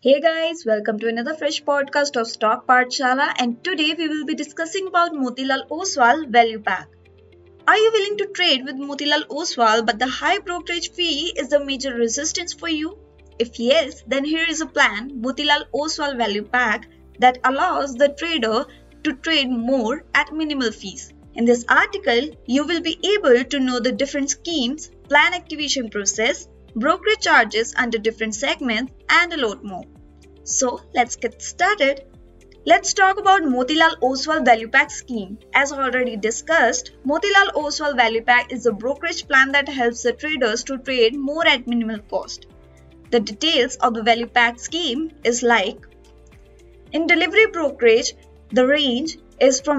Hey guys, welcome to another fresh podcast of Stock Partshala, and today we will be discussing about Motilal Oswal Value Pack. Are you willing to trade with Motilal Oswal but the high brokerage fee is the major resistance for you? If yes, then here is a plan, Motilal Oswal Value Pack, that allows the trader to trade more at minimal fees. In this article, you will be able to know the different schemes, plan activation process, brokerage charges under different segments, and a lot more. So let's get started. Let's talk about Motilal Oswal Value Pack scheme. As already discussed, Motilal Oswal Value Pack is a brokerage plan that helps the traders to trade more at minimal cost. The details of the Value Pack scheme is like: in delivery brokerage, the range is from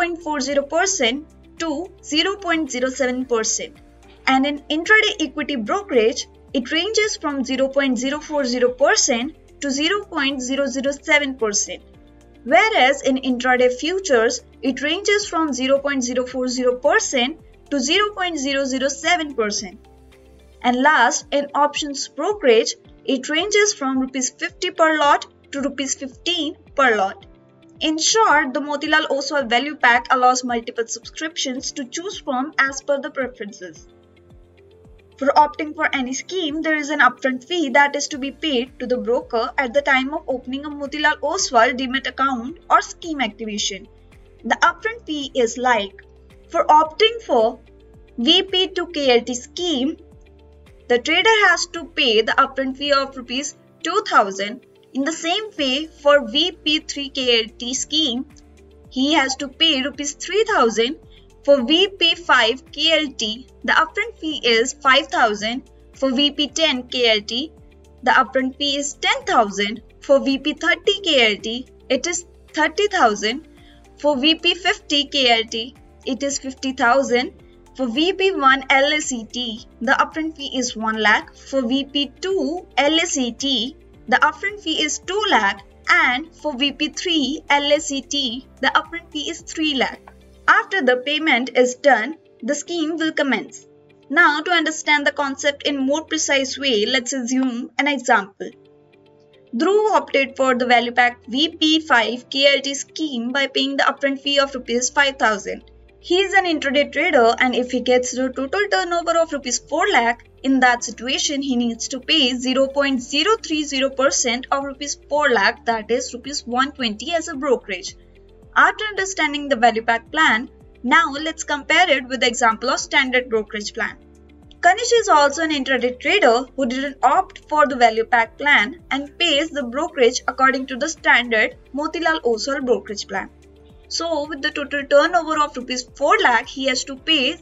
0.40% to 0.07%, and in intraday equity brokerage, it ranges from 0.040% to 0.007%, whereas in intraday futures, it ranges from 0.040% to 0.007%. And last, in options brokerage, it ranges from Rs 50 per lot to Rs 15 per lot. In short, the Motilal Oswal Value Pack allows multiple subscriptions to choose from as per the preferences. For opting for any scheme, there is an upfront fee that is to be paid to the broker at the time of opening a Motilal Oswal Demat account or scheme activation. The upfront fee is like: for opting for VP2 KLT scheme, the trader has to pay the upfront fee of Rs 2000. In the same way, for VP3 KLT scheme, he has to pay Rs 3000. For VP5 KLT, the upfront fee is 5,000. For VP10 KLT, the upfront fee is 10,000. For VP30 KLT, it is 30,000. For VP50 KLT, it is 50,000. For VP1 LSET, the upfront fee is 1 lakh. For VP2 LSET, the upfront fee is 2 lakh. And for VP3 LSET, the upfront fee is 3 lakh. After the payment is done, the scheme will commence. Now, to understand the concept in more precise way, let's assume an example. Dhruv opted for the Value Pack VP5 KLT scheme by paying the upfront fee of Rs 5,000. He is an intraday trader, and if he gets the total turnover of Rs 4 lakh, in that situation he needs to pay 0.030% of Rs 4 lakh, that is Rs 120 as a brokerage. After understanding the Value Pack plan, now let's compare it with the example of standard brokerage plan. Kanish is also an intraday trader who didn't opt for the Value Pack plan and pays the brokerage according to the standard Motilal Oswal brokerage plan. So, with the total turnover of Rs 4 lakh, he has to pay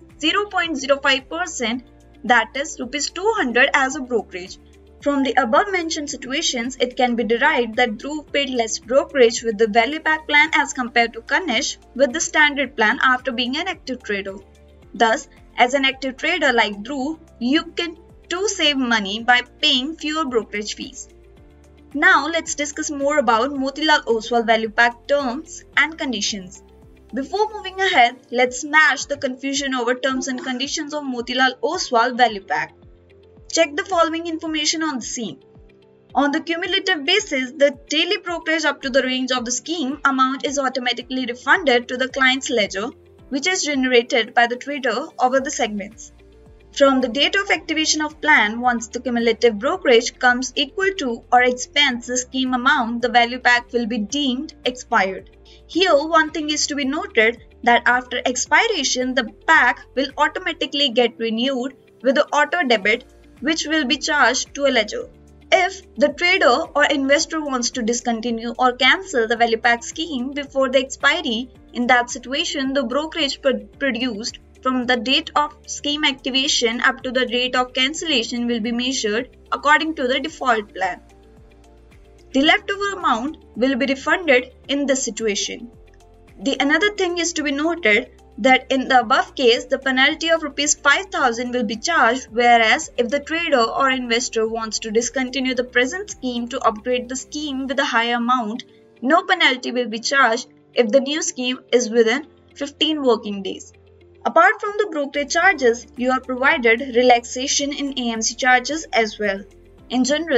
0.05%, that is Rs 200 as a brokerage. From the above mentioned situations, it can be derived that Dhruv paid less brokerage with the Value Pack plan as compared to Kanish with the standard plan after being an active trader. Thus, as an active trader like Dhruv, you can too save money by paying fewer brokerage fees. Now, let's discuss more about Motilal Oswal Value Pack terms and conditions. Before moving ahead, let's smash the confusion over terms and conditions of Motilal Oswal Value Pack. Check the following information on the scene. On the cumulative basis, the daily brokerage up to the range of the scheme amount is automatically refunded to the client's ledger, which is generated by the trader over the segments. From the date of activation of plan, once the cumulative brokerage comes equal to or exceeds the scheme amount, the Value Pack will be deemed expired. Here, one thing is to be noted that after expiration, the pack will automatically get renewed with the auto debit, which will be charged to a ledger. If the trader or investor wants to discontinue or cancel the Value Pack scheme before the expiry, in that situation, the brokerage produced from the date of scheme activation up to the date of cancellation will be measured according to the default plan. The leftover amount will be refunded in this situation. The another thing is to be noted that in the above case, the penalty of Rs 5,000 will be charged, whereas if the trader or investor wants to discontinue the present scheme to upgrade the scheme with a higher amount, no penalty will be charged if the new scheme is within 15 working days. Apart from the brokerage charges, you are provided relaxation in AMC charges as well. In general,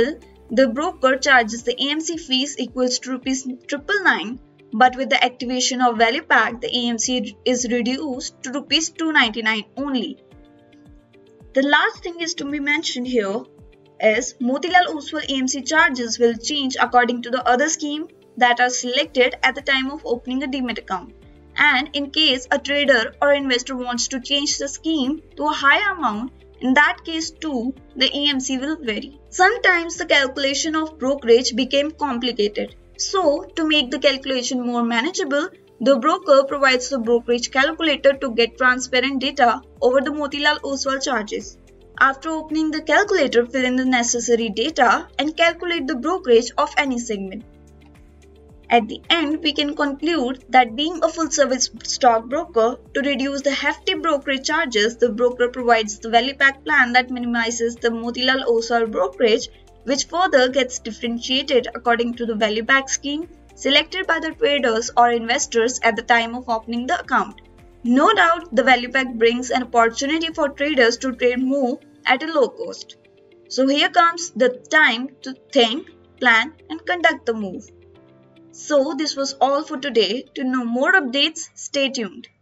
the broker charges the AMC fees equals to rupees 999, but with the activation of value pack, the AMC is reduced to rupees 299 only. The last thing is to be mentioned here is Motilal Oswal AMC charges will change according to the other scheme that are selected at the time of opening a Demat account. And in case a trader or investor wants to change the scheme to a higher amount, in that case too, the AMC will vary. Sometimes the calculation of brokerage became complicated. So, to make the calculation more manageable, the broker provides the brokerage calculator to get transparent data over the Motilal Oswal charges. After opening the calculator, fill in the necessary data and calculate the brokerage of any segment. At the end, we can conclude that being a full-service stockbroker, to reduce the hefty brokerage charges, the broker provides the value pack plan that minimizes the Motilal Oswal brokerage, which further gets differentiated according to the value pack scheme selected by the traders or investors at the time of opening the account. No doubt, the value pack brings an opportunity for traders to trade more at a low cost. So here comes the time to think, plan and conduct the move. So this was all for today. To know more updates, stay tuned.